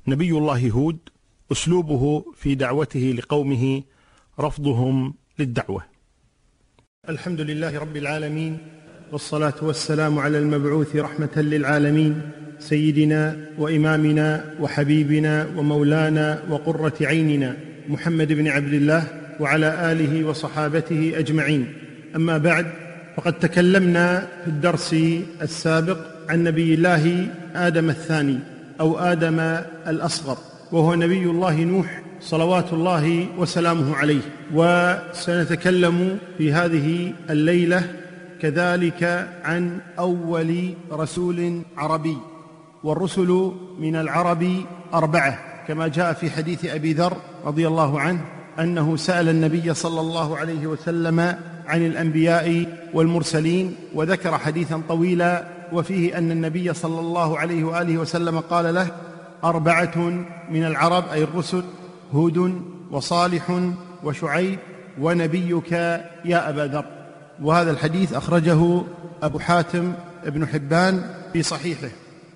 نبي الله هود أسلوبه في دعوته لقومه رفضهم للدعوة. الحمد لله رب العالمين، والصلاة والسلام على المبعوث رحمة للعالمين، سيدنا وإمامنا وحبيبنا ومولانا وقرة عيننا محمد بن عبد الله وعلى آله وصحابته أجمعين. أما بعد، فقد تكلمنا في الدرس السابق عن نبي الله آدم الثاني أو آدم الأصغر، وهو نبي الله نوح صلوات الله وسلامه عليه. وسنتكلم في هذه الليلة كذلك عن أول رسول عربي، والرسل من العرب 4 كما جاء في حديث أبي ذر رضي الله عنه أنه سأل النبي صلى الله عليه وسلم عن الأنبياء والمرسلين، وذكر حديثا طويلا وفيه أن النبي صلى الله عليه وآله وسلم قال له: 4 من العرب أي الرسل، هود وصالح وشعيب ونبيك يا أبا ذر. وهذا الحديث أخرجه أبو حاتم ابن حبان في صحيحه.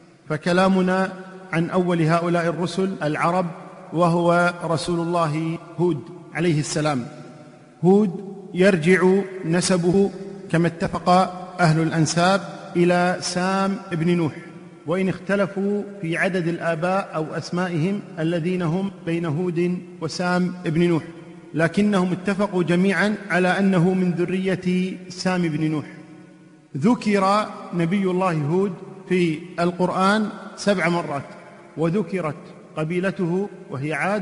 فكلامنا عن أول هؤلاء الرسل العرب وهو رسول الله هود عليه السلام. هود يرجع نسبه كما اتفق أهل الأنساب إلى سام ابن نوح، وإن اختلفوا في عدد الآباء أو أسمائهم الذين هم بين هود وسام ابن نوح، لكنهم اتفقوا جميعا على أنه من ذرية سام بن نوح. ذكر نبي الله هود في القرآن 7 مرات، وذكرت قبيلته وهي عاد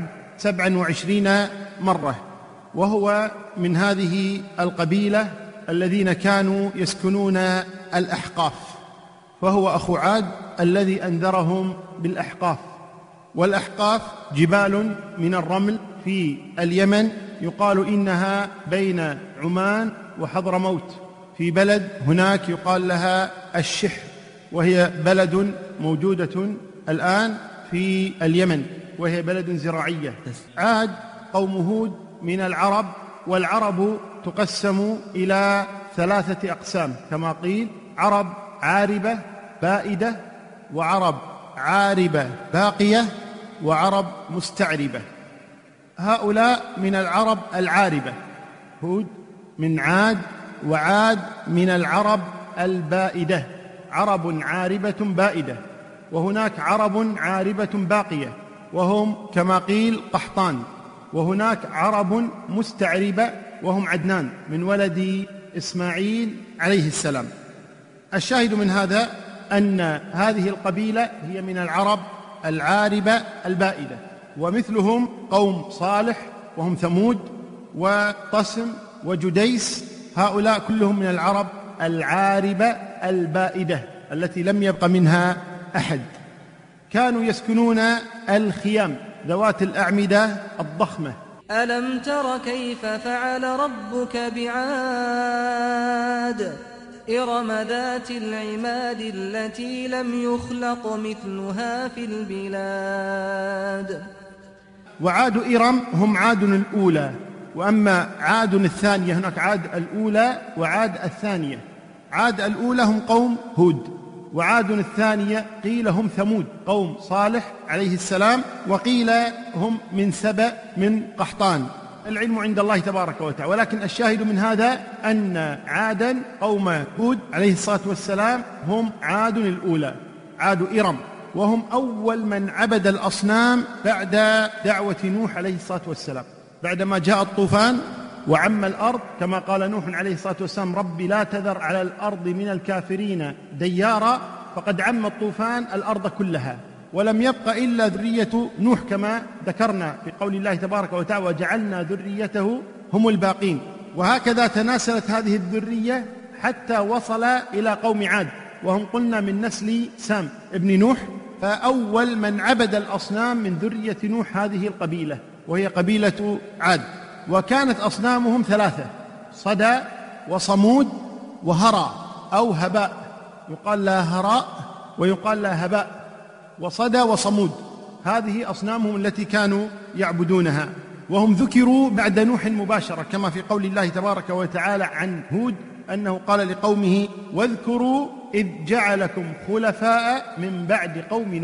27 مرة، وهو من هذه القبيلة الذين كانوا يسكنون الأحقاف، فهو أخو عاد الذي أنذرهم بالأحقاف. والأحقاف جبال من الرمل في اليمن، يقال إنها بين عمان وحضرموت، في بلد هناك يقال لها الشح، وهي بلد موجودة الآن في اليمن، وهي بلد زراعية. عاد قوم هود من العرب، والعرب تقسم إلى 3 أقسام كما قيل: عرب عاربة بائدة، وعرب عاربة باقية، وعرب مستعربة. هؤلاء من العرب العاربة، هود من عاد، وعاد من العرب البائدة، عرب عاربة بائدة. وهناك عرب عاربة باقية وهم كما قيل قحطان. وهناك عرب مستعربة وهم عدنان من ولد إسماعيل عليه السلام. الشاهد من هذا أن هذه القبيلة هي من العرب العاربة البائدة. ومثلهم قوم صالح وهم ثمود وطسم وجديس، هؤلاء كلهم من العرب العاربة البائدة التي لم يبق منها أحد. كانوا يسكنون الخيام ذوات الأعمدة الضخمة. ألم تر كيف فعل ربك بعاد إرم ذات العماد التي لم يخلق مثلها في البلاد. وعاد إرم هم عاد الأولى، وأما عاد الثانية هناك عاد الأولى وعاد الثانية. عاد الأولى هم قوم هود، وعاد الثانية قيل هم ثمود قوم صالح عليه السلام، وقيل هم من سبأ من قحطان. العلم عند الله تبارك وتعالى. ولكن الشاهد من هذا أن عادا قوم هود عليه الصلاة والسلام هم عاد الأولى، عاد إرم، وهم أول من عبد الأصنام بعد دعوة نوح عليه الصلاة والسلام. بعدما جاء الطوفان وعم الأرض كما قال نوح عليه الصلاة والسلام: رب لا تذر على الأرض من الكافرين ديارا، فقد عم الطوفان الأرض كلها، ولم يبق إلا ذرية نوح كما ذكرنا في قول الله تبارك وتعالى: وجعلنا ذريته هم الباقين. وهكذا تناسلت هذه الذرية حتى وصل إلى قوم عاد، وهم قلنا من نسل سام ابن نوح. فأول من عبد الأصنام من ذرية نوح هذه القبيلة، وهي قبيلة عاد. وكانت أصنامهم 3: صدى وصمود وهرى أو هباء، يقال لها هراء ويقال لها هباء. وصدى وصمود هذه أصنامهم التي كانوا يعبدونها، وهم ذكروا بعد نوح مباشرة كما في قول الله تبارك وتعالى عن هود أنه قال لقومه: واذكروا إذ جعلكم خلفاء من بعد قوم نوح.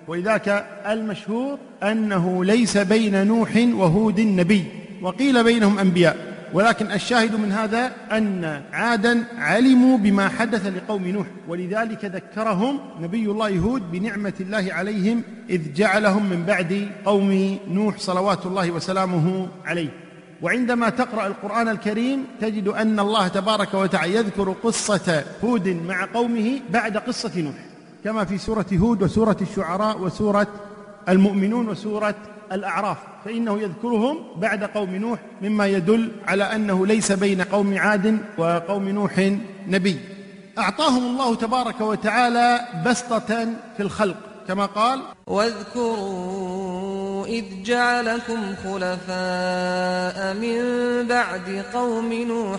ولذلك المشهور أنه ليس بين نوح وهود نبي، وقيل بينهم أنبياء، ولكن الشاهد من هذا أن عادا علموا بما حدث لقوم نوح، ولذلك ذكرهم نبي الله هود بنعمة الله عليهم إذ جعلهم من بعد قوم نوح صلوات الله وسلامه عليه. وعندما تقرأ القرآن الكريم تجد أن الله تبارك وتعالى يذكر قصة هود مع قومه بعد قصة نوح، كما في سورة هود وسورة الشعراء وسورة المؤمنون وسورة الأعراف، فإنه يذكرهم بعد قوم نوح، مما يدل على أنه ليس بين قوم عاد وقوم نوح نبي. أعطاهم الله تبارك وتعالى بسطة في الخلق كما قال: واذكروا إذ جعلكم خلفاء من بعد قوم نوح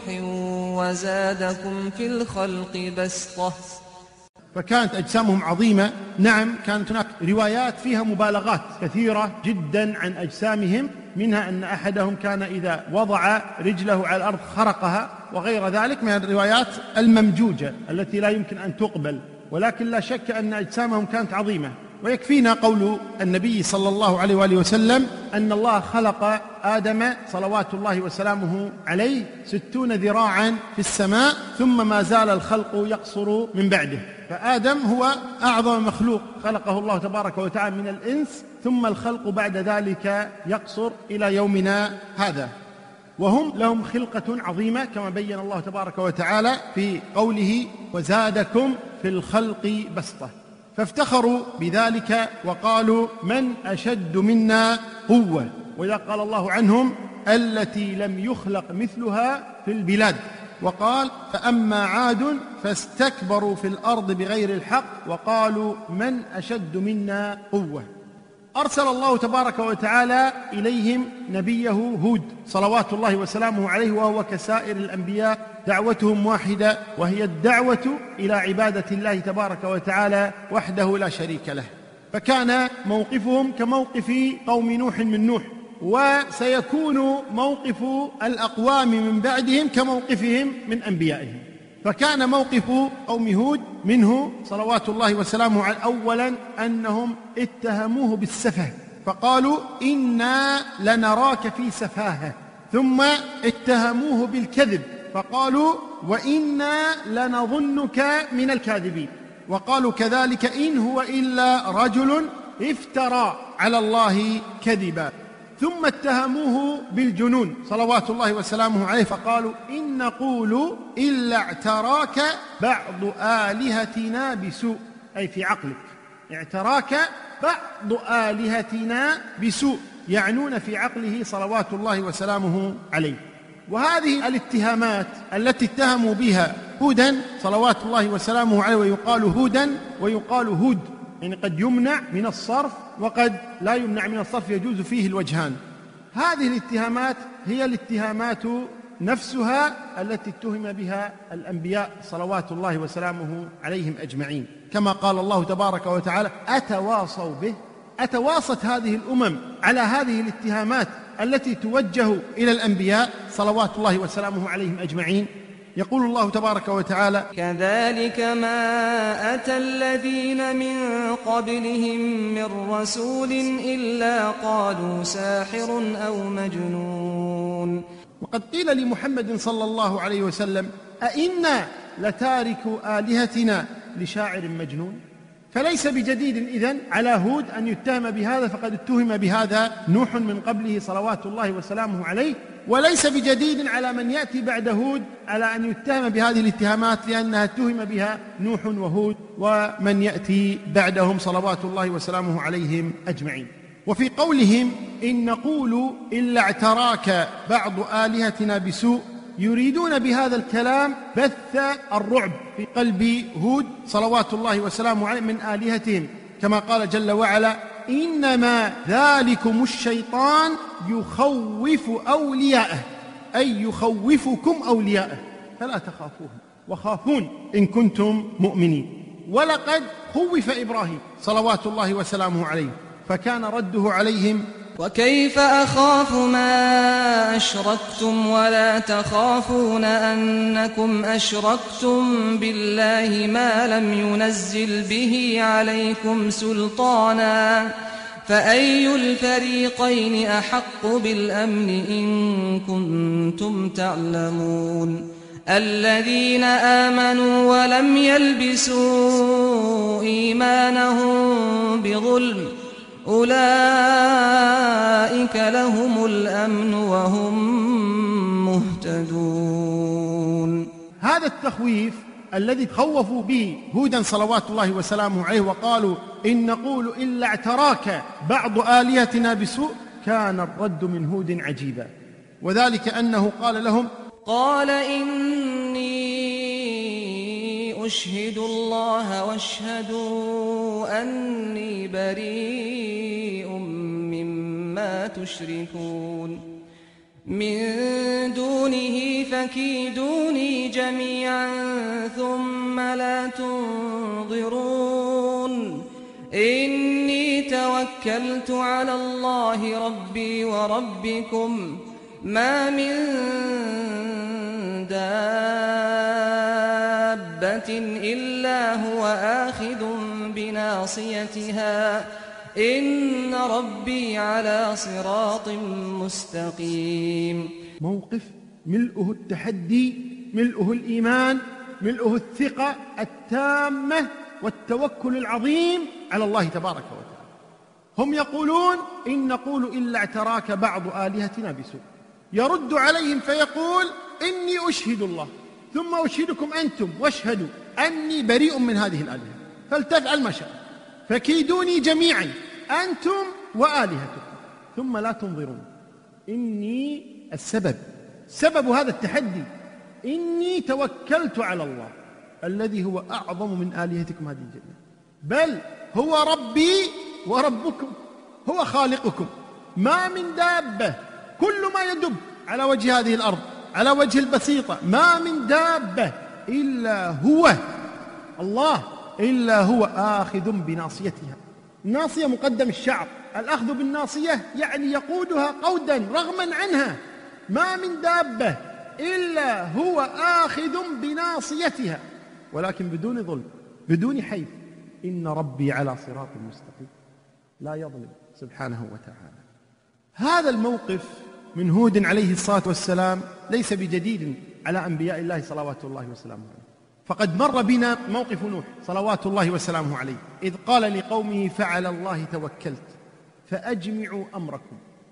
وزادكم في الخلق بسطة. فكانت أجسامهم عظيمة. نعم، كانت هناك روايات فيها مبالغات كثيرة جدا عن أجسامهم، منها أن أحدهم كان إذا وضع رجله على الأرض خرقها، وغير ذلك من الروايات الممجوجة التي لا يمكن أن تقبل، ولكن لا شك أن أجسامهم كانت عظيمة. ويكفينا قول النبي صلى الله عليه وآله وسلم أن الله خلق آدم صلوات الله وسلامه عليه 60 ذراعا في السماء، ثم ما زال الخلق يقصر من بعده. فآدم هو أعظم مخلوق خلقه الله تبارك وتعالى من الإنس، ثم الخلق بعد ذلك يقصر إلى يومنا هذا. وهم لهم خلقة عظيمة كما بين الله تبارك وتعالى في قوله: وزادكم في الخلق بسطة. فافتخروا بذلك وقالوا: من أشد منا قوة. وإذا قال الله عنهم: التي لم يخلق مثلها في البلاد. وقال: فأما عاد فاستكبروا في الأرض بغير الحق وقالوا: من أشد منا قوة. أرسل الله تبارك وتعالى إليهم نبيه هود صلوات الله وسلامه عليه، وهو كسائر الأنبياء دعوتهم واحدة، وهي الدعوة إلى عبادة الله تبارك وتعالى وحده لا شريك له. فكان موقفهم كموقف قوم نوح من نوح، وسيكون موقف الأقوام من بعدهم كموقفهم من أنبيائهم. فكان موقف قوم هود منه صلوات الله وسلامه عليه أولا أنهم اتهموه بالسفه، فقالوا: إنا لنراك في سفاهة. ثم اتهموه بالكذب فقالوا: وإنا لنظنك من الكاذبين. وقالوا كذلك: إن هو إلا رجل افترى على الله كذبا. ثم اتهموه بالجنون صلوات الله وسلامه عليه، فقالوا: إن نقول إلا اعتراك بعض آلهتنا بسوء، أي في عقلك، اعتراك بعض آلهتنا بسوء، يعنون في عقله صلوات الله وسلامه عليه. وهذه الاتهامات التي اتهموا بها هودا صلوات الله وسلامه عليه، ويقال هودا ويقال هود، يعني قد يمنع من الصرف وقد لا يمنع من الصرف، يجوز فيه الوجهان. هذه الاتهامات هي الاتهامات نفسها التي اتهم بها الأنبياء صلوات الله وسلامه عليهم أجمعين، كما قال الله تبارك وتعالى: أتواصوا به. أتواصت هذه الأمم على هذه الاتهامات التي توجه إلى الأنبياء صلوات الله وسلامه عليهم أجمعين. يقول الله تبارك وتعالى: كذلك ما أتى الذين من قبلهم من رسول إلا قالوا ساحر أو مجنون. وقد قيل لمحمد صلى الله عليه وسلم: أئنا لتاركوا آلهتنا لشاعر مجنون. فليس بجديد إذن على هود أن يتهم بهذا، فقد اتهم بهذا نوح من قبله صلوات الله وسلامه عليه، وليس بجديد على من يأتي بعد هود على أن يتهم بهذه الاتهامات، لأنها اتهم بها نوح وهود ومن يأتي بعدهم صلوات الله وسلامه عليهم أجمعين. وفي قولهم: إن نقول إلا اعتراك بعض آلهتنا بسوء، يريدون بهذا الكلام بث الرعب في قلب هود صلوات الله وسلامه عليه من آلهتهم، كما قال جل وعلا: إنما ذلكم الشيطان يخوف أولياءه، أي يخوفكم أولياءه، فلا تخافوهم وخافون إن كنتم مؤمنين. ولقد خوف إبراهيم صلوات الله وسلامه عليه، فكان رده عليهم وكيف أخاف ما أشركتم ولا تخافون أنكم أشركتم بالله ما لم ينزل به عليكم سلطانا فأي الفريقين أحق بالأمن إن كنتم تعلمون الذين آمنوا ولم يلبسوا إيمانهم بظلم أولئك لهم الأمن وهم مهتدون. هذا التخويف الذي خوفوا به هودا صلوات الله وسلامه عليه وقالوا إن نقول إلا اعتراك بعض آلهتنا بسوء، كان الرد من هود عجيبا، وذلك أنه قال لهم قال إني أشهد الله واشهدوا أني بريء مما تشركون من دونه فكيدوني جميعا ثم لا تنظرون إني توكلت على الله ربي وربكم ما من دابة إلا هو آخذ بناصيتها إن ربي على صراط مستقيم. موقف ملؤه التحدي، ملؤه الإيمان، ملؤه الثقة التامة والتوكل العظيم على الله تبارك وتعالى. هم يقولون إن نقول إلا اعتراك بعض آلهتنا بسوء، يرد عليهم فيقول إني أشهد الله ثم أشهدكم أنتم واشهدوا أني بريء من هذه الآلهة فلتفعل ما شاء فكيدوني جميعا أنتم وآلهتكم ثم لا تنظرون. إني سبب هذا التحدي إني توكلت على الله الذي هو أعظم من آلهتكم هذه الجميع، بل هو ربي وربكم، هو خالقكم، ما من دابة، كل ما يدب على وجه هذه الأرض على وجه البسيطة ما من دابة إلا هو الله، إلا هو آخذ بناصيتها. الناصية مقدم الشعر، الأخذ بالناصية يعني يقودها قودا رغما عنها. ما من دابة إلا هو آخذ بناصيتها، ولكن بدون ظلم بدون حيف. إن ربي على صراط مستقيم، لا يظلم سبحانه وتعالى. هذا الموقف من هود عليه الصلاة والسلام ليس بجديد على أنبياء الله صلوات الله وسلامه عليه، فقد مر بنا موقف نوح صلوات الله وسلامه عليه إذ قال لقومه فعلى الله توكلت فأجمعوا أمركم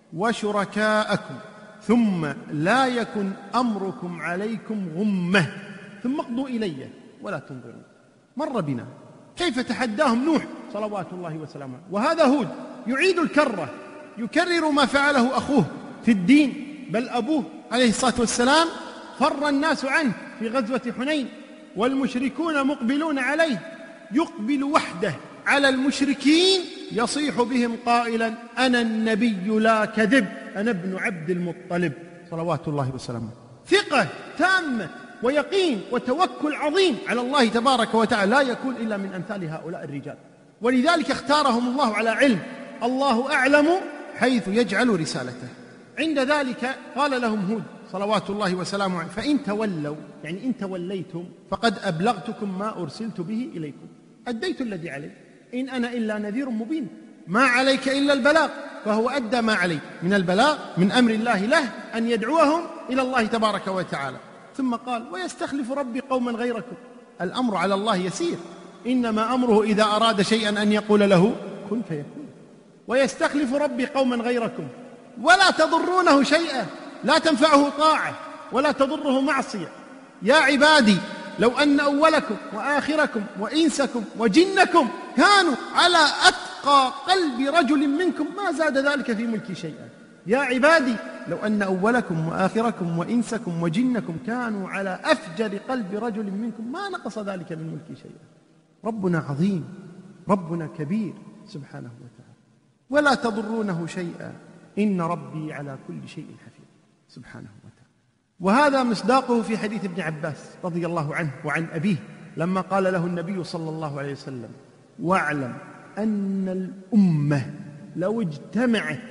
وشركاءكم ثم لا يكن أمركم عليكم غمة ثم اقضوا إلي ولا تنظرون. مر بنا كيف تحداهم نوح صلوات الله وسلامه عليه، وهذا هود يعيد الكرة، يكرر ما فعله أخوه في الدين، بل أبوه عليه الصلاة والسلام فر الناس عنه في غزوة حنين والمشركون مقبلون عليه، يقبل وحده على المشركين يصيح بهم قائلا أنا النبي لا كذب أنا ابن عبد المطلب صلوات الله وسلامه. ثقة تامة ويقين وتوكل عظيم على الله تبارك وتعالى لا يكون إلا من أمثال هؤلاء الرجال، ولذلك اختارهم الله على علم، الله أعلم حيث يجعل رسالته. عند ذلك قال لهم هود صلوات الله وسلامه عليه فإن تولوا، يعني إن توليتم فقد أبلغتكم ما أرسلت به إليكم، أديت الذي علي، إن أنا إلا نذير مبين، ما عليك إلا البلاغ، فهو أدى ما عليه من البلاغ من أمر الله له أن يدعوهم إلى الله تبارك وتعالى. ثم قال ويستخلف ربي قوما غيركم. الأمر على الله يسير، إنما أمره إذا أراد شيئا أن يقول له كن فيكون. ويستخلف ربي قوما غيركم ولا تضرونه شيئا، لا تنفعه طاعة ولا تضره معصية. يا عبادي لو أن أولكم وآخركم وإنسكم وجنكم كانوا على أتقى قلب رجل منكم ما زاد ذلك في ملكي شيئا. يا عبادي لو أن أولكم وآخركم وإنسكم وجنكم كانوا على أفجر قلب رجل منكم ما نقص ذلك من ملكي شيئا. ربنا عظيم، ربنا كبير سبحانه وتعالى، ولا تضرونه شيئا إن ربي على كل شيء حفيظ سبحانه وتعالى. وهذا مصداقه في حديث ابن عباس رضي الله عنه وعن أبيه لما قال له النبي صلى الله عليه وسلم واعلم أن الأمة لو اجتمعت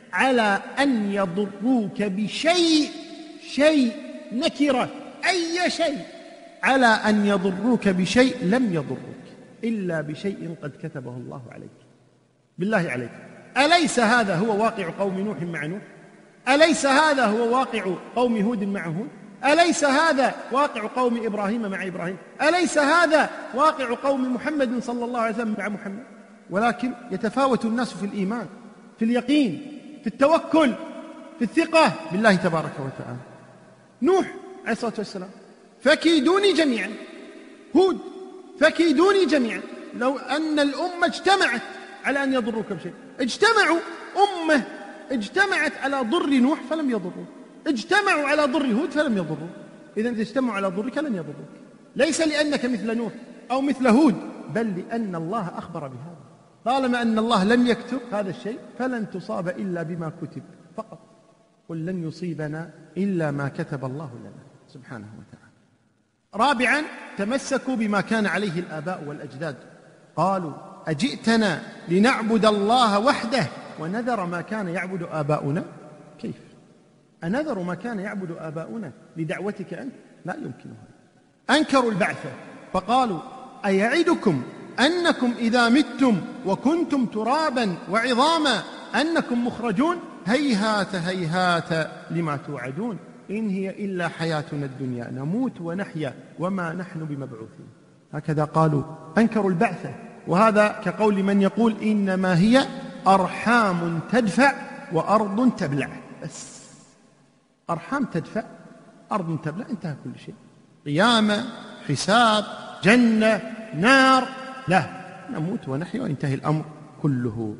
على أن يضروك بشيء، شيء نكرة، أي شيء، على أن يضروك بشيء لم يضروك إلا بشيء قد كتبه الله عليك. بالله عليك، أليس هذا هو واقع قوم نوح مع نوح؟ أليس هذا هو واقع قوم هود مع هود؟ أليس هذا واقع قوم إبراهيم مع إبراهيم؟ أليس هذا واقع قوم محمد صلى الله عليه وسلم مع محمد؟ ولكن يتفاوت الناس في الإيمان، في اليقين، في التوكل، في الثقة بالله تبارك وتعالى. نوح عليه الصلاة والسلام: فكيدوني جميعا. هود: فكيدوني جميعا. لو أن الأمة اجتمعت على أن يضروك بشيء، اجتمعوا أمة اجتمعت على ضر نوح فلم يضروك، اجتمعوا على ضر هود فلم يضروك. إذن إذا اجتمعوا على ضرك لن يضروك، ليس لأنك مثل نوح أو مثل هود، بل لأن الله أخبر بهذا. طالما أن الله لم يكتب هذا الشيء فلن تصاب إلا بما كتب فقط. قل لن يصيبنا إلا ما كتب الله لنا سبحانه وتعالى. رابعا: تمسكوا بما كان عليه الآباء والأجداد. قالوا: أجئتنا لنعبد الله وحده ونذر ما كان يعبد آباؤنا؟ كيف؟ أنذر ما كان يعبد آباؤنا لدعوتك أنت؟ لا يمكن هذا. أنكروا البعث فقالوا: أيعدكم أنكم إذا متم وكنتم ترابا وعظاما أنكم مخرجون؟ هيهات هيهات لما توعدون، إن هي إلا حياتنا الدنيا نموت ونحيا وما نحن بمبعوثين. هكذا قالوا، أنكروا البعث. وهذا كقول من يقول إنما هي أرحام تدفع وأرض تبلع. بس أرحام تدفع، أرض تبلع، انتهى كل شيء. قيامة، حساب، جنة، نار، لا، نموت ونحيا وينتهي الأمر كله.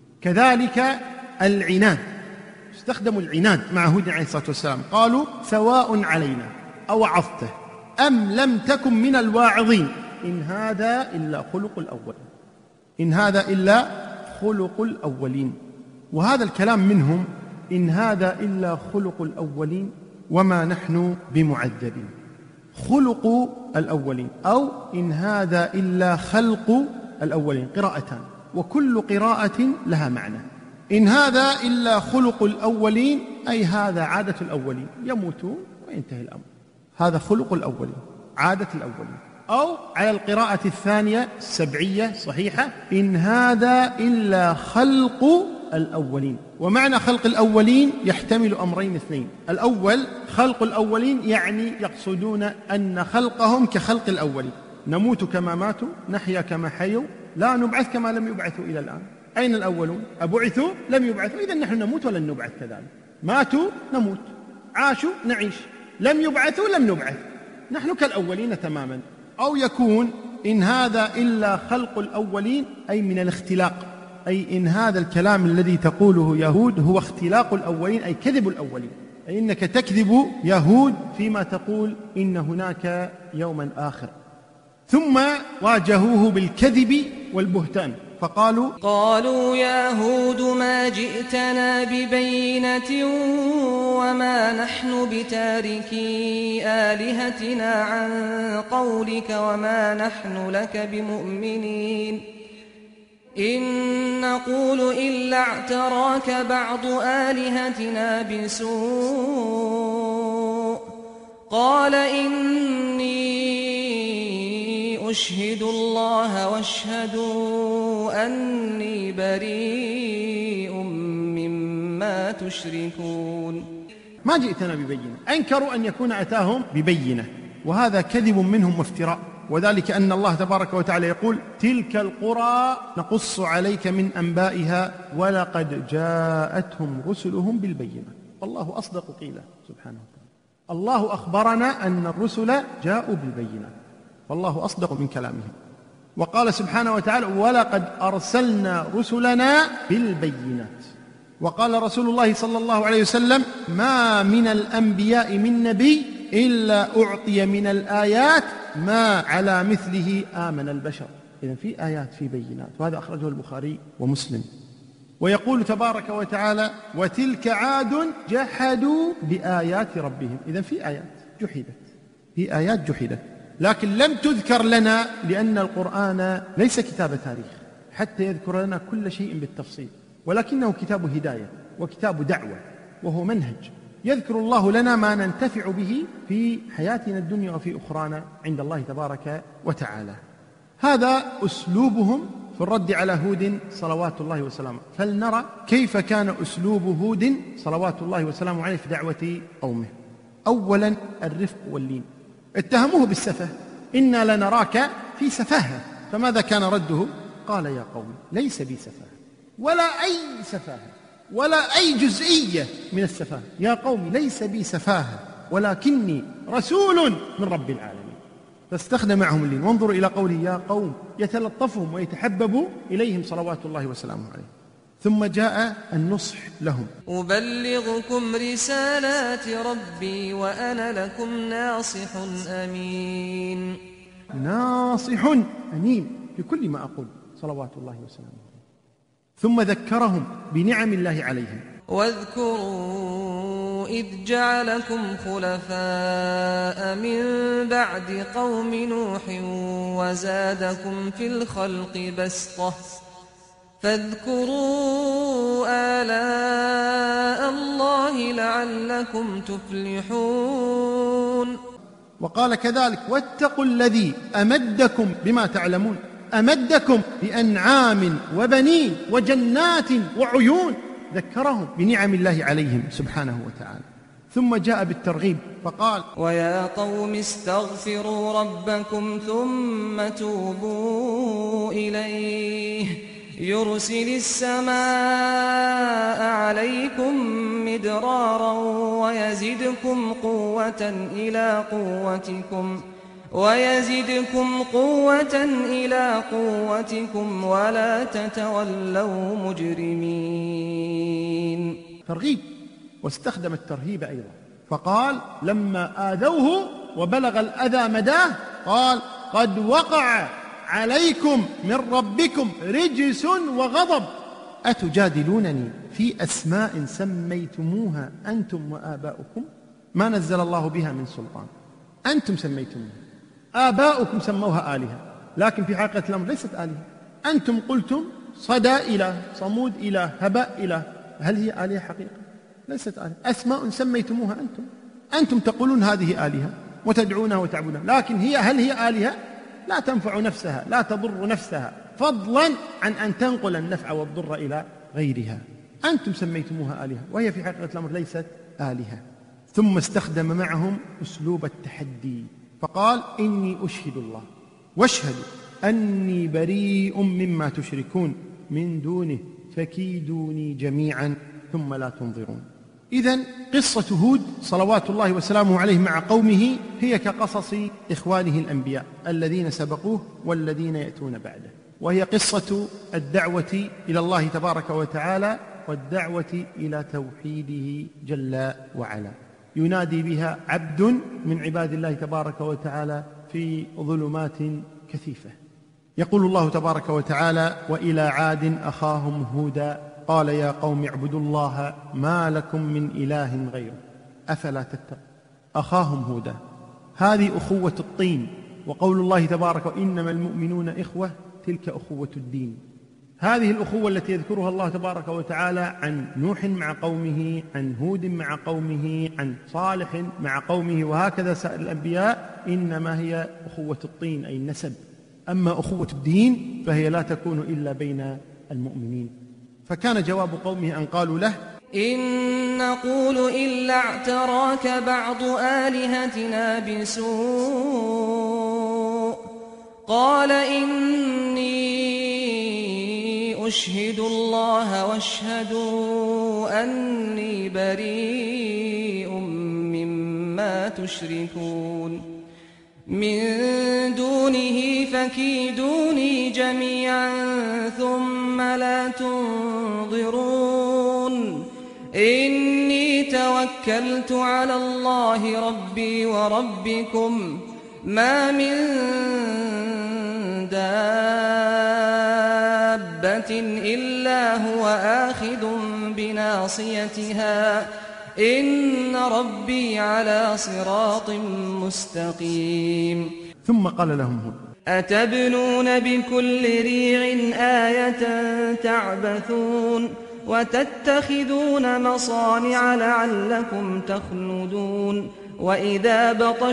كذلك العناد، استخدموا العناد مع هود عليه الصلاة والسلام. قالوا: سواء علينا أوعظته أم لم تكن من الواعظين إن هذا إلا خلق الأولين. إن هذا إلا خلق الأولين. وهذا الكلام منهم: إن هذا إلا خلق الأولين وما نحن بمعذبين. خلق الأولين أو إن هذا إلا خلق الأولين، قراءتان، وكل قراءة لها معنى. إن هذا إلا خلق الأولين أي هذا عادة الأولين، يموتون وينتهي الأمر. هذا خلق الأولين، عادة الأولين. أو على القراءة الثانية السبعية صحيحة: إن هذا إلا خلق الأولين. ومعنى خلق الأولين يحتمل أمرين اثنين: الأول خلق الأولين يعني يقصدون أن خلقهم كخلق الأولين، نموت كما ماتوا، نحيا كما حيوا، لا نبعث كما لم يبعثوا إلى الآن. أين الأولون؟ أبعثوا؟ لم يبعثوا، إذن نحن نموت ولن نبعث كذلك. ماتوا نموت، عاشوا نعيش، لم يبعثوا لم نبعث، نحن كالأولين تماما. أو يكون إن هذا إلا خلق الأولين أي من الاختلاق، أي إن هذا الكلام الذي تقوله يهود هو اختلاق الأولين، أي كذب الأولين، أي إنك تكذب يهود فيما تقول إن هناك يوما آخر. ثم واجهوه بالكذب والبهتان فقالوا: يا هود ما جئتنا ببينة وما نحن بتاركي آلهتنا عن قولك وما نحن لك بمؤمنين، إن نقول إلا اعتراك بعض آلهتنا بسوء. قال: إني أشهد الله واشهدوا أني بريء مما تشركون. ما جئتنا ببينة، أنكروا أن يكون أتاهم ببينة، وهذا كذب منهم وافتراء. وذلك أن الله تبارك وتعالى يقول: تلك القرى نقص عليك من أنبائها ولقد جاءتهم رسلهم بالبينة. والله أصدق قيلا سبحانه وتعالى. الله أخبرنا أن الرسل جاءوا بالبينات، والله أصدق من كلامهم. وقال سبحانه وتعالى: ولقد أرسلنا رسلنا بالبينات. وقال رسول الله صلى الله عليه وسلم: ما من الأنبياء من نبي إلا أعطي من الآيات ما على مثله آمن البشر. إذن في آيات، في بينات، وهذا أخرجه البخاري ومسلم. ويقول تبارك وتعالى: وتلك عاد جحدوا بآيات ربهم. إذن في آيات جحدت، في آيات جحدت، لكن لم تذكر لنا لأن القرآن ليس كتاب تاريخ حتى يذكر لنا كل شيء بالتفصيل، ولكنه كتاب هداية وكتاب دعوة، وهو منهج يذكر الله لنا ما ننتفع به في حياتنا الدنيا وفي أخرانا عند الله تبارك وتعالى. هذا أسلوبهم في الرد على هود صلوات الله وسلامه. فلنرى كيف كان أسلوب هود صلوات الله وسلامه عليه في دعوة قومه. أولا الرفق واللين. اتهموه بالسفه، إنا لنراك في سفاهة، فماذا كان رده؟ قال يا قوم ليس بي سفاهة ولا أي سفاهة ولا أي جزئية من السفاهة، يا قوم ليس بي سفاهة ولكني رسول من رب العالمين. فاستخدم معهم اللين. وانظروا إلى قوله يا قوم، يتلطفهم ويتحبب إليهم صلوات الله وسلامه عليه. ثم جاء النصح لهم. أبلغكم رسالات ربي وأنا لكم ناصح أمين. ناصح أمين في كل ما أقول صلوات الله وسلامه عليه. ثم ذكرهم بنعم الله عليهم. واذكروا إذ جعلكم خلفاء من بعد قوم نوح وزادكم في الخلق بسطة فاذكروا آلاء الله لعلكم تفلحون. وقال كذلك واتقوا الذي أمدكم بما تعلمون، أمدكم بأنعام وبنين وجنات وعيون. ذكرهم بنعم الله عليهم سبحانه وتعالى. ثم جاء بالترغيب فقال ويا قوم استغفروا ربكم ثم توبوا إليه يرسل السماء عليكم مدرارا ويزدكم قوة إلى قوتكم ولا تتولوا مجرمين. ترغيب، واستخدم الترهيب أيضا فقال لما آذوه وبلغ الأذى مداه قال قد وقع عليكم من ربكم رجس وغضب أتجادلونني في أسماء سميتموها أنتم وآباؤكم ما نزل الله بها من سلطان. أنتم سميتموها، آباؤكم سموها آلهة، لكن في حقيقة الأمر ليست آلهة. أنتم قلتم صدى إله، صمود إله، هباء إله. هل هي آلهة حقيقة؟ ليست آلهة، أسماء سميتموها أنتم تقولون هذه آلهة وتدعونها وتعبدونها، لكن هل هي آلهة؟ لا تنفع نفسها، لا تضر نفسها، فضلا عن أن تنقل النفع والضر إلى غيرها. أنتم سميتموها آلهة وهي في حقيقة الأمر ليست آلهة. ثم استخدم معهم أسلوب التحدي فقال إني أشهد الله واشهدوا أني بريء مما تشركون من دونه فكيدوني جميعا ثم لا تنظرون. إذن قصة هود صلوات الله وسلامه عليه مع قومه هي كقصص إخوانه الأنبياء الذين سبقوه والذين يأتون بعده، وهي قصة الدعوة إلى الله تبارك وتعالى والدعوة إلى توحيده جل وعلا، ينادي بها عبد من عباد الله تبارك وتعالى في ظلمات كثيفة. يقول الله تبارك وتعالى وإلى عاد أخاهم هودا قال يا قوم اعبدوا الله ما لكم من إله غيره أفلا تتقون. أخاهم هودا، هذه أخوة الطين. وقول الله تبارك إنما المؤمنون إخوة تلك أخوة الدين. هذه الأخوة التي يذكرها الله تبارك وتعالى عن نوح مع قومه، عن هود مع قومه، عن صالح مع قومه، وهكذا سائر الأنبياء، إنما هي أخوة الطين أي النسب. أما أخوة الدين فهي لا تكون إلا بين المؤمنين. فكان جواب قومه أن قالوا له إن نقول إلا اعتراك بعض آلهتنا بسوء قال إني أشهد الله واشهدوا أني بريء مما تشركون من دونه فكيدوني جميعا ثم لا تنظرون إني توكلت على الله ربي وربكم ما من دابة إلا هو آخذ بناصيتها إن ربي على صراط مستقيم. ثم قال لهم هود أتبنون بكل ريع آية تعبثون وتتخذون مصانع لعلكم تخلدون وإذا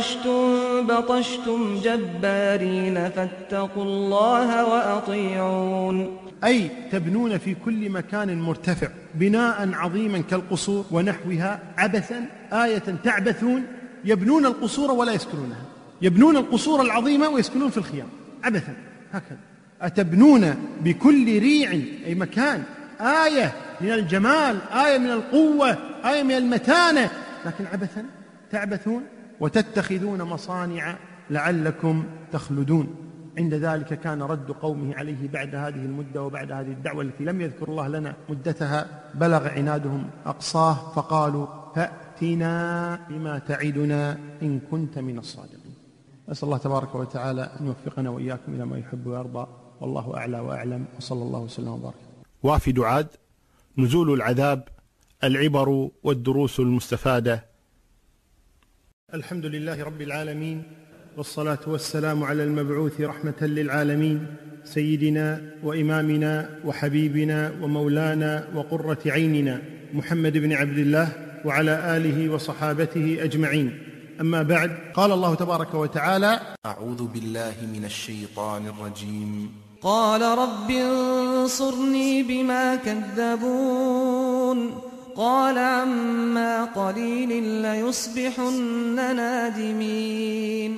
بطشتم جبارين فاتقوا الله وأطيعون. أي تبنون في كل مكان مرتفع بناء عظيما كالقصور ونحوها عبثا آية تعبثون، يبنون القصور ولا يسكنونها، يبنون القصور العظيمة ويسكنون في الخيام عبثا هكذا. أتبنون بكل ريع أي مكان آية من الجمال، آية من القوة، آية من المتانة، لكن عبثا تعبثون. وتتخذون مصانع لعلكم تخلدون. عند ذلك كان رد قومه عليه بعد هذه المدة وبعد هذه الدعوة التي لم يذكر الله لنا مدتها بلغ عنادهم أقصاه فقالوا فأتنا بما تعدنا إن كنت من الصادقين. أسأل الله تبارك وتعالى أن يوفقنا وإياكم إلى ما يحب ويرضى، والله أعلى وأعلم، وصلى الله وسلم وبارك. وافد عاد، نزول العذاب، العبر والدروس المستفادة. الحمد لله رب العالمين، والصلاة والسلام على المبعوث رحمة للعالمين سيدنا وإمامنا وحبيبنا ومولانا وقرة عيننا محمد بن عبد الله وعلى آله وصحابته أجمعين. أما بعد، قال الله تبارك وتعالى: أعوذ بالله من الشيطان الرجيم. قال رب انصرني بما كذبون قال عما قليل ليصبحن نادمين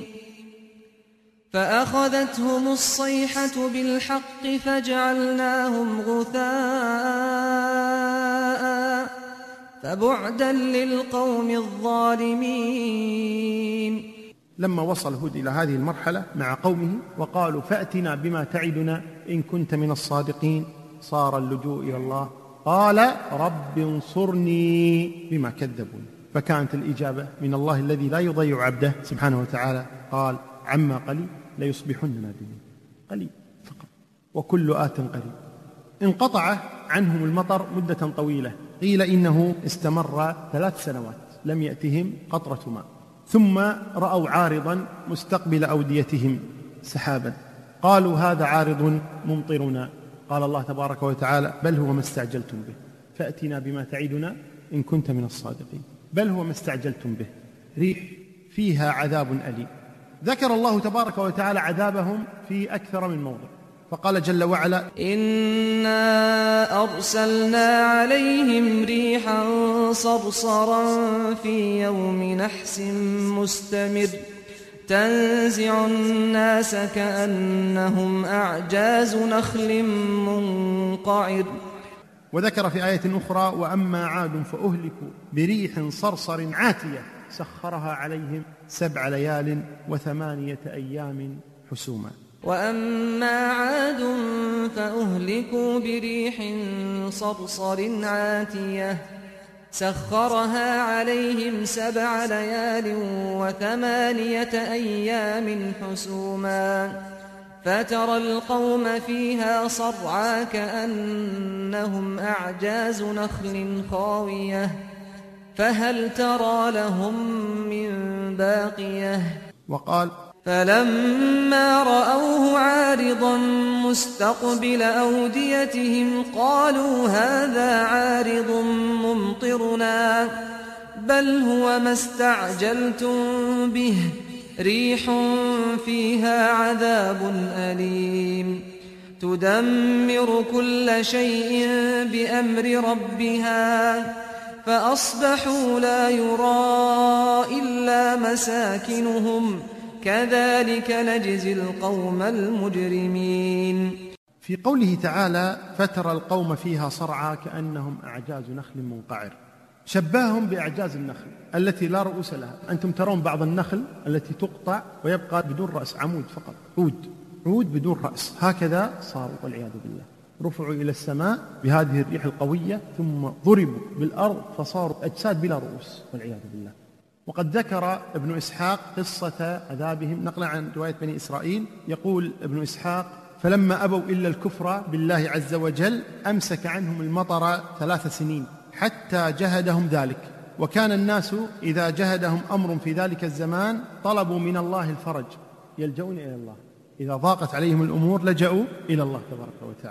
فأخذتهم الصيحة بالحق فجعلناهم غثاء فبعدا للقوم الظالمين. لما وصل هود إلى هذه المرحلة مع قومه وقالوا فأتنا بما تعدنا إن كنت من الصادقين، صار اللجوء إلى الله. قال رب انصرني بما كذبون، فكانت الإجابة من الله الذي لا يضيع عبده سبحانه وتعالى. قال عما قليل ليصبحن نادمين، قليل فقط، وكل آت قريب. انقطع عنهم المطر مدة طويلة، قيل إنه استمر 3 سنوات لم يأتهم قطرة ماء، ثم رأوا عارضا مستقبل أوديتهم سحابا، قالوا هذا عارض ممطرنا. قال الله تبارك وتعالى بل هو ما استعجلتم به فأتنا بما تعدنا إن كنت من الصادقين. بل هو ما استعجلتم به، ريح فيها عذاب أليم. ذكر الله تبارك وتعالى عذابهم في أكثر من موضع، فقال جل وعلا: إنا أرسلنا عليهم ريحا صرصرا في يوم نحس مستمر تنزع الناس كأنهم أعجاز نخل منقعر. وذكر في آية أخرى: وأما عاد فأهلكوا بريح صرصر عاتية سخرها عليهم 7 ليال و8 أيام حسوما. وأما عاد فأهلكوا بريح صرصر عاتية سخرها عليهم 7 ليال و8 أيام حسوما فترى القوم فيها صرعى كأنهم أعجاز نخل خاوية فهل ترى لهم من باقية. وقال: فلما رأوه عارضا مستقبل أوديتهم قالوا هذا عارض ممطرنا بل هو ما استعجلتم به ريح فيها عذاب أليم تدمر كل شيء بأمر ربها فأصبحوا لا يرى إلا مساكنهم كذلك نجزي القوم المجرمين. في قوله تعالى: فترى القوم فيها صرعى كأنهم أعجاز نخل منقعر، شبههم بأعجاز النخل التي لا رؤوس لها. أنتم ترون بعض النخل التي تقطع ويبقى بدون رأس، عمود فقط، عود بدون رأس، هكذا صاروا والعياذ بالله. رفعوا إلى السماء بهذه الريح القوية ثم ضربوا بالأرض فصاروا أجساد بلا رؤوس والعياذ بالله. وقد ذكر ابن إسحاق قصة عذابهم نقلا عن رواية بني إسرائيل. يقول ابن إسحاق: فلما أبوا إلا الكفر بالله عز وجل أمسك عنهم المطر 3 سنين حتى جهدهم ذلك. وكان الناس إذا جهدهم أمر في ذلك الزمان طلبوا من الله الفرج، يلجؤون إلى الله، إذا ضاقت عليهم الأمور لجأوا إلى الله تبارك وتعالى.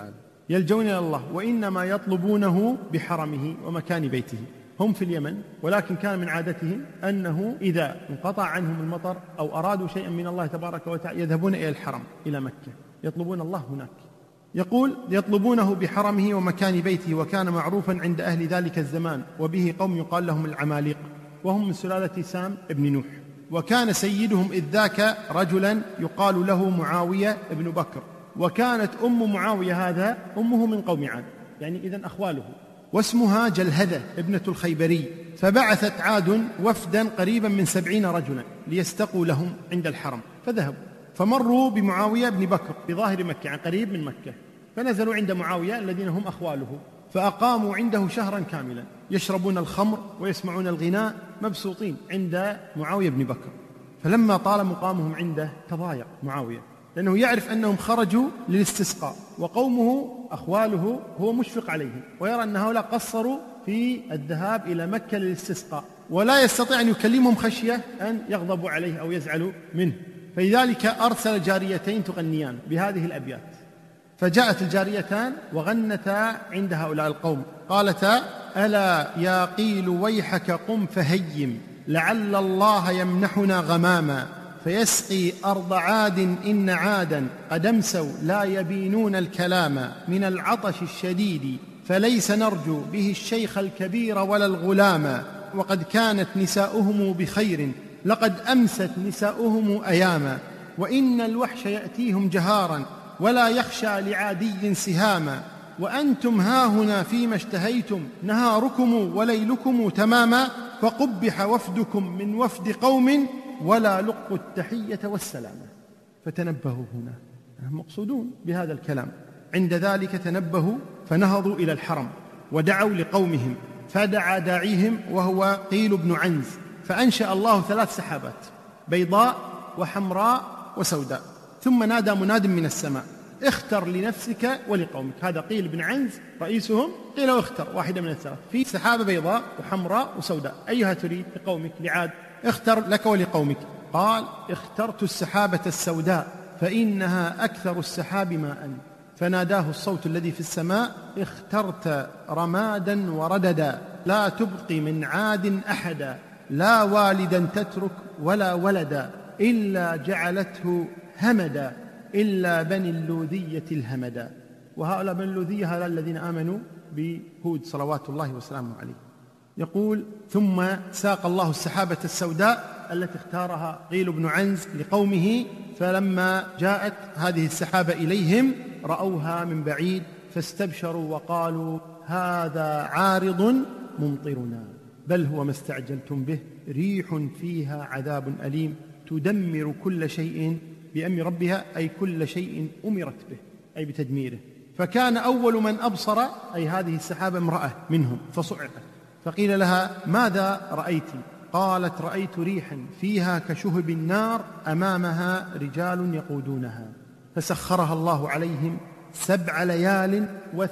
يلجون إلى الله، وإنما يطلبونه بحرمه ومكان بيته. هم في اليمن، ولكن كان من عادتهم أنه إذا انقطع عنهم المطر أو أرادوا شيئا من الله تبارك وتعالى يذهبون إلى الحرم، إلى مكة، يطلبون الله هناك. يقول يطلبونه بحرمه ومكان بيته، وكان معروفا عند أهل ذلك الزمان، وبه قوم يقال لهم العماليق، وهم من سلالة سام ابن نوح. وكان سيدهم إذ ذاك رجلا يقال له معاوية ابن بكر، وكانت أم معاوية هذا أمه من قوم عاد، يعني إذن أخواله، واسمها جلهذة ابنة الخيبري. فبعثت عاد وفدا قريبا من 70 رجلا ليستقوا لهم عند الحرم، فذهبوا فمروا بمعاوية بن بكر بظاهر مكة، يعني قريب من مكة، فنزلوا عند معاوية الذين هم أخواله، فأقاموا عنده شهرا كاملا يشربون الخمر ويسمعون الغناء مبسوطين عند معاوية بن بكر. فلما طال مقامهم عنده تضايق معاوية، لأنه يعرف أنهم خرجوا للاستسقاء، وقومه أخواله هو مشفق عليهم، ويرى أن هؤلاء قصروا في الذهاب إلى مكة للاستسقاء، ولا يستطيع أن يكلمهم خشية أن يغضبوا عليه أو يزعلوا منه. فلذلك أرسل جاريتين تغنيان بهذه الأبيات، فجاءت الجاريتان وغنتا عند هؤلاء القوم، قالتا: ألا يا قيل ويحك قم فهيم، لعل الله يمنحنا غماما، فيسقي أرض عاد إن عادا قد امسوا لا يبينون الكلام، من العطش الشديد فليس نرجو به الشيخ الكبير ولا الغلام، وقد كانت نساؤهم بخير لقد أمست نساؤهم أياما، وإن الوحش يأتيهم جهارا ولا يخشى لعادي سهاما، وأنتم هاهنا فيما اشتهيتم نهاركم وليلكم تماما، فقبح وفدكم من وفد قوم ولا لقوا التحية والسلامة. فتنبهوا هنا، هم مقصودون بهذا الكلام. عند ذلك تنبهوا فنهضوا إلى الحرم ودعوا لقومهم، فدعا داعيهم وهو قيل بن عنز، فأنشأ الله 3 سحابات بيضاء وحمراء وسوداء، ثم نادى مناد من السماء: اختر لنفسك ولقومك. هذا قيل بن عنز رئيسهم، قيل واختر واحدة من الثلاث، في سحابة بيضاء وحمراء وسوداء، أيها تريد؟ لقومك لعاد، اختر لك ولقومك. قال: اخترت السحابة السوداء فإنها أكثر السحاب ماء. فناداه الصوت الذي في السماء: اخترت رمادا ورددا، لا تبقي من عاد أحدا، لا والدا تترك ولا ولدا، إلا جعلته همدا، إلا بني اللوذية الهمدا. وهؤلاء بني اللوذية هؤلاء الذين آمنوا بهود صلوات الله وسلامه عليه. يقول: ثم ساق الله السحابة السوداء التي اختارها قيل بن عنز لقومه، فلما جاءت هذه السحابة إليهم رأوها من بعيد فاستبشروا وقالوا: هذا عارض ممطرنا، بل هو ما استعجلتم به، ريح فيها عذاب أليم تدمر كل شيء بأمر ربها، أي كل شيء أمرت به، أي بتدميره. فكان أول من أبصر أي هذه السحابة امرأة منهم فصعقت، فقيل لها: ماذا رأيت؟ قالت: رأيت ريحا فيها كشهب النار، أمامها رجال يقودونها. فسخرها الله عليهم 7 ليال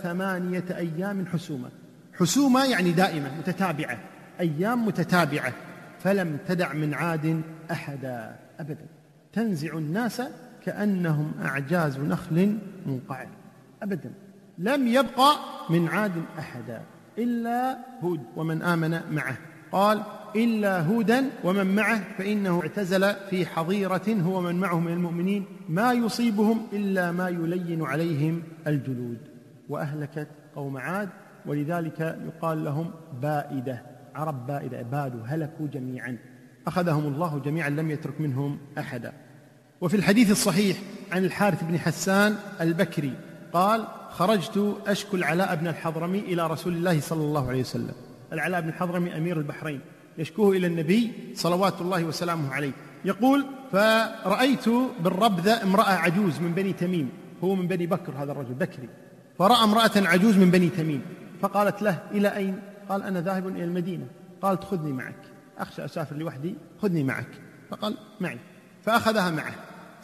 و8 أيام حسوما. حسوما يعني دائمة متتابعة، أيام متتابعة، فلم تدع من عاد أحدا أبدا، تنزع الناس كأنهم أعجاز نخل منقعر أبدا، لم يبقى من عاد أحدا إلا هود ومن آمن معه. قال: إلا هودا ومن معه، فإنه اعتزل في حظيرة هو من معه من المؤمنين ما يصيبهم إلا ما يلين عليهم الجلود. وأهلكت قوم عاد، ولذلك يقال لهم بائدة، عرب بائدة، بادوا، هلكوا جميعا، أخذهم الله جميعا لم يترك منهم أحدا. وفي الحديث الصحيح عن الحارث بن حسان البكري قال: خرجت أشكو العلاء بن الحضرمي إلى رسول الله صلى الله عليه وسلم. العلاء بن الحضرمي أمير البحرين، يشكوه إلى النبي صلوات الله وسلامه عليه. يقول: فرأيت بالربذة امرأة عجوز من بني تميم، هو من بني بكر هذا الرجل بكري، فرأى امرأة عجوز من بني تميم، فقالت له: إلى أين؟ قال: أنا ذاهب إلى المدينة. قالت: خذني معك، أخشى أسافر لوحدي، خذني معك. فقال: معي، فأخذها معه،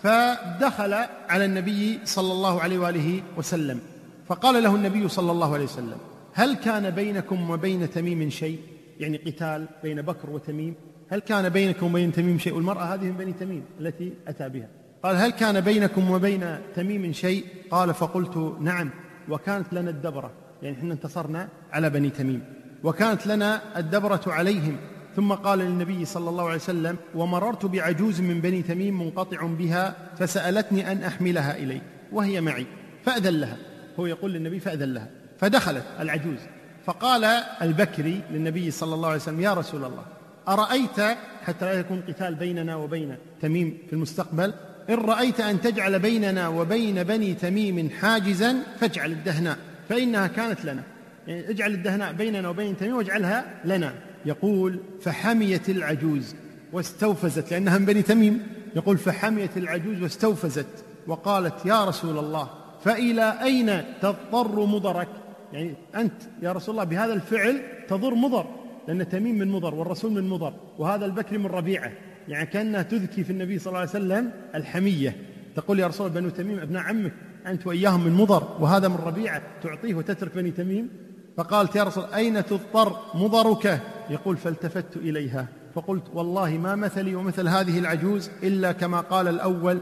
فدخل على النبي صلى الله عليه وآله وسلم، فقال له النبي صلى الله عليه وسلم: هل كان بينكم وبين تميم شيء؟ يعني قتال بين بكر وتميم، هل كان بينكم وبين تميم شيء؟ والمرأة هذه من بني تميم التي أتى بها. قال: هل كان بينكم وبين تميم شيء؟ قال: فقلت: نعم، وكانت لنا الدبرة، يعني إحنا انتصرنا على بني تميم وكانت لنا الدبرة عليهم. ثم قال للنبي صلى الله عليه وسلم: ومررت بعجوز من بني تميم منقطع بها فسألتني أن أحملها إليك وهي معي فأذن لها. هو يقول للنبي فأذن لها، فدخلت العجوز، فقال البكري للنبي صلى الله عليه وسلم: يا رسول الله، أرأيت، حتى لا يكون قتال بيننا وبين تميم في المستقبل، إن رأيت أن تجعل بيننا وبين بني تميم حاجزا فاجعل الدهناء فإنها كانت لنا، يعني اجعل الدهناء بيننا وبين تميم واجعلها لنا. يقول: فحميت العجوز واستوفزت، لأنها من بني تميم. يقول: فحميت العجوز واستوفزت وقالت: يا رسول الله، فإلى أين تضطر مضرك؟ يعني أنت يا رسول الله بهذا الفعل تضر مضر، لأن تميم من مضر والرسول من مضر وهذا البكر من ربيعة، يعني كأنها تذكي في النبي صلى الله عليه وسلم الحمية. تقول: يا رسول الله، بنو تميم أبناء عمك، أنت وإياهم من مضر وهذا من ربيعة، تعطيه وتترك بني تميم؟ فقالت: يا رسول الله، أين تضطر مضرك؟ يقول: فالتفت إليها فقلت: والله ما مثلي ومثل هذه العجوز إلا كما قال الأول: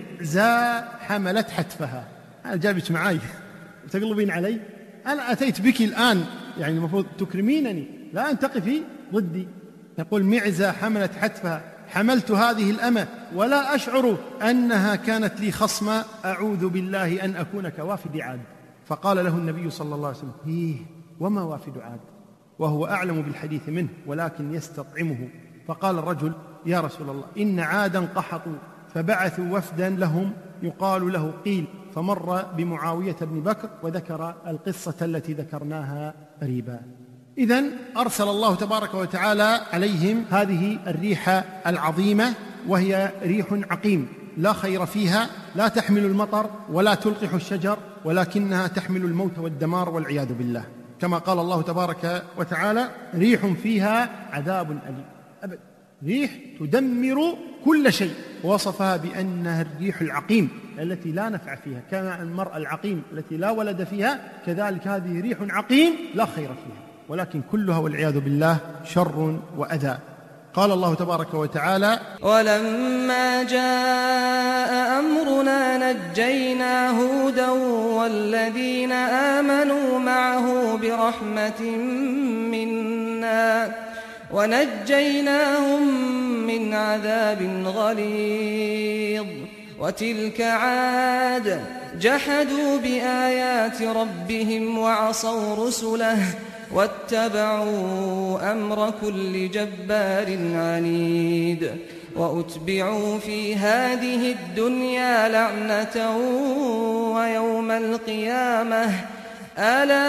معزى حملت حتفها. أنا جابك معي تقلبين علي؟ أنا أتيت بك الآن، يعني المفروض تكرمينني، لا أن تقفي ضدي. يقول: معزى حملت حتفها، حملت هذه الأمة ولا أشعر أنها كانت لي خصما، أعوذ بالله أن أكون كوافد عاد. فقال له النبي صلى الله عليه وسلم: وما وافد عاد؟ وهو أعلم بالحديث منه ولكن يستطعمه. فقال الرجل: يا رسول الله، إن عادا قحطوا فبعثوا وفدا لهم يقال له قيل، فمر بمعاوية بن بكر وذكر القصة التي ذكرناها قريبا. إذن أرسل الله تبارك وتعالى عليهم هذه الريح العظيمة، وهي ريح عقيم لا خير فيها، لا تحمل المطر ولا تلقح الشجر، ولكنها تحمل الموت والدمار والعياذ بالله، كما قال الله تبارك وتعالى: ريح فيها عذاب أليم. أبدا، ريح تدمر كل شيء، ووصفها بأنها الريح العقيم التي لا نفع فيها، كما المرأة العقيم التي لا ولد فيها، كذلك هذه ريح عقيم لا خير فيها، ولكن كلها والعياذ بالله شر وأذى. قال الله تبارك وتعالى: ولما جاء أمرنا نجينا هودا والذين آمنوا معه برحمة منا ونجيناهم من عذاب غليظ. وتلك عاد جحدوا بآيات ربهم وعصوا رسله واتبعوا أمر كل جبار عنيد. وأتبعوا في هذه الدنيا لعنة ويوم القيامة ألا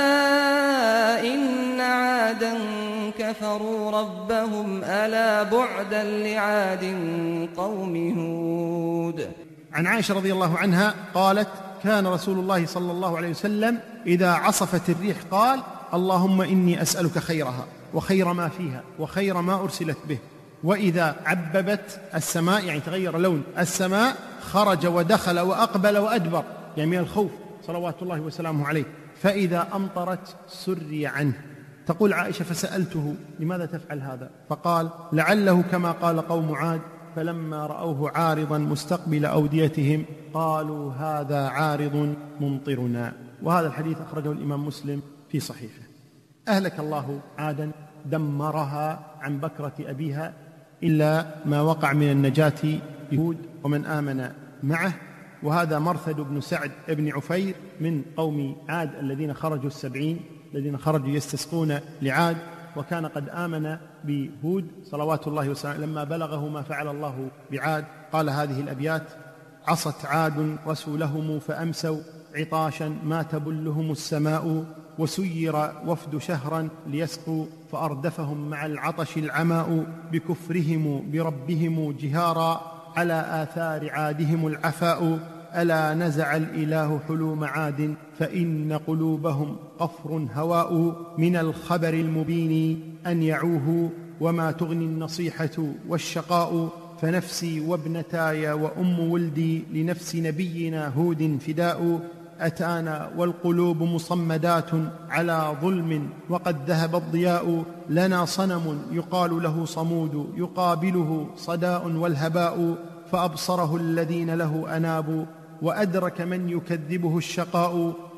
إن عادا كفروا ربهم ألا بعدا لعاد قوم هود. عن عائشة رضي الله عنها قالت: كان رسول الله صلى الله عليه وسلم إذا عصفت الريح قال: اللهم إني أسألك خيرها وخير ما فيها وخير ما أرسلت به. وإذا عببت السماء، يعني تغير لون السماء، خرج ودخل وأقبل وأدبر، يعني من الخوف صلوات الله وسلامه عليه. فإذا أمطرت سري عنه. تقول عائشة: فسألته: لماذا تفعل هذا؟ فقال: لعله كما قال قوم عاد فلما رأوه عارضا مستقبل أوديتهم قالوا هذا عارض ممطرنا. وهذا الحديث أخرجه الإمام مسلم في صحيحه. أهلك الله عادا، دمرها عن بكرة أبيها، إلا ما وقع من النجاة هود ومن آمن معه. وهذا مرثد بن سعد بن عفير من قوم عاد الذين خرجوا 70 الذين خرجوا يستسقون لعاد، وكان قد آمن بهود صلوات الله وسلامه. لما بلغه ما فعل الله بعاد قال هذه الأبيات: عصت عاد رسولهم فأمسوا عطاشا ما تبلهم السماء، وسير وفد شهرا ليسقوا فأردفهم مع العطش العماء، بكفرهم بربهم جهارا على آثار عادهم العفاء، ألا نزع الإله حلوم عاد فإن قلوبهم قفر هواء، من الخبر المبين أن يعوه وما تغني النصيحة والشقاء، فنفسي وابنتاي وأم ولدي لنفس نبينا هود فداء، أتانا والقلوب مصمدات على ظلم وقد ذهب الضياء، لنا صنم يقال له صمود يقابله صداء والهباء، فأبصره الذين له أنابوا وأدرك من يكذبه الشقاء،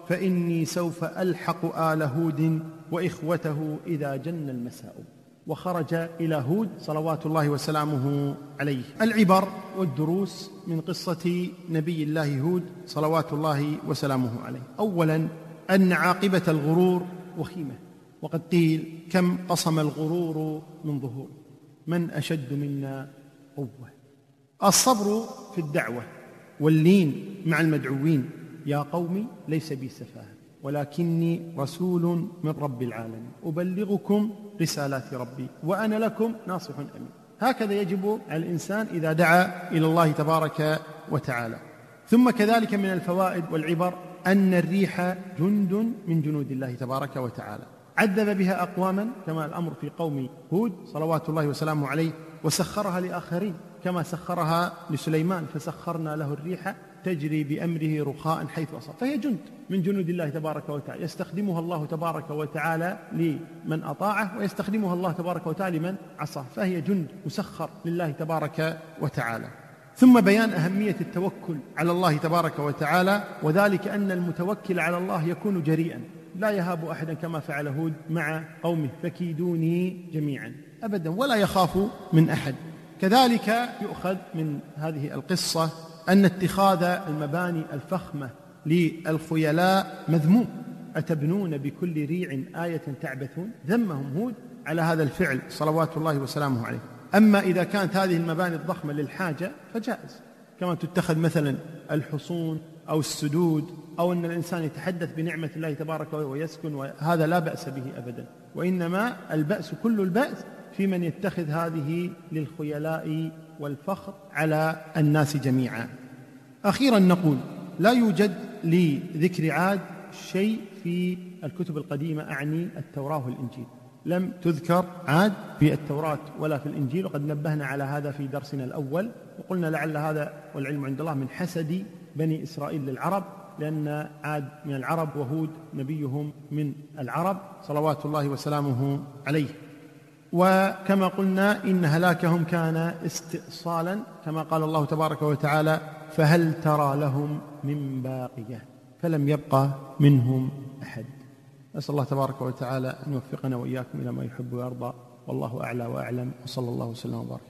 فإني سوف ألحق آل هود وإخوته إذا جن المساء. وخرج إلى هود صلوات الله وسلامه عليه. العبر والدروس من قصة نبي الله هود صلوات الله وسلامه عليه. أولا أن عاقبة الغرور وخيمة، وقد قيل كم قصم الغرور من ظهور، من أشد منا قوة. الصبر في الدعوة واللين مع المدعوين. يا قوم ليس بي سفاهة ولكني رسول من رب العالمين أبلغكم رسالات ربي وأنا لكم ناصح أمين. هكذا يجب على الإنسان إذا دعا إلى الله تبارك وتعالى. ثم كذلك من الفوائد والعبر أن الريح جند من جنود الله تبارك وتعالى، عذب بها أقواما كما الأمر في قوم هود صلوات الله وسلامه عليه، وسخرها لآخرين كما سخرها لسليمان، فسخرنا له الريح تجري بأمره رخاء حيث أصاب، فهي جند من جنود الله تبارك وتعالى، يستخدمها الله تبارك وتعالى لمن أطاعه، ويستخدمها الله تبارك وتعالى لمن عصاه، فهي جند مسخر لله تبارك وتعالى. ثم بيان أهمية التوكل على الله تبارك وتعالى، وذلك أن المتوكل على الله يكون جريئا، لا يهاب أحدا كما فعل هود مع قومه فكيدوني جميعا أبدا، ولا يخاف من أحد. كذلك يؤخذ من هذه القصة أن اتخاذ المباني الفخمة للخيلاء مذموم. أتبنون بكل ريع آية تعبثون، ذمهم هود على هذا الفعل صلوات الله وسلامه عليه. أما إذا كانت هذه المباني الضخمة للحاجة فجائز، كما تتخذ مثلا الحصون أو السدود، أو أن الإنسان يتحدث بنعمة الله تبارك ويسكن، وهذا لا بأس به أبدا، وإنما البأس كل البأس في من يتخذ هذه للخيلاء والفخر على الناس جميعا. أخيرا نقول لا يوجد لذكر عاد شيء في الكتب القديمة، أعني التوراة والإنجيل، لم تذكر عاد في التوراة ولا في الإنجيل، وقد نبهنا على هذا في درسنا الأول، وقلنا لعل هذا والعلم عند الله من حسد بني إسرائيل للعرب، لأن عاد من العرب وهود نبيهم من العرب صلوات الله وسلامه عليه. وكما قلنا إن هلاكهم كان استئصالا، كما قال الله تبارك وتعالى فهل ترى لهم من باقية، فلم يبقى منهم أحد. أسأل الله تبارك وتعالى أن يوفقنا وإياكم إلى ما يحب ويرضى، والله أعلى وأعلم، وصلى الله وسلم وبارك.